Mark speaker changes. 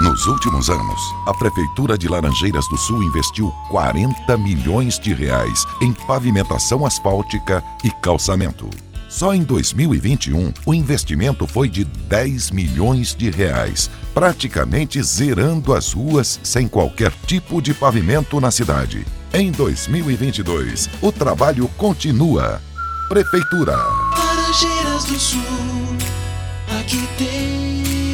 Speaker 1: Nos últimos anos, a Prefeitura de Laranjeiras do Sul investiu 40 milhões de reais em pavimentação asfáltica e calçamento. Só em 2021, o investimento foi de 10 milhões de reais, praticamente zerando as ruas sem qualquer tipo de pavimento na cidade. Em 2022, o trabalho continua. Prefeitura.
Speaker 2: Laranjeiras do Sul, aqui tem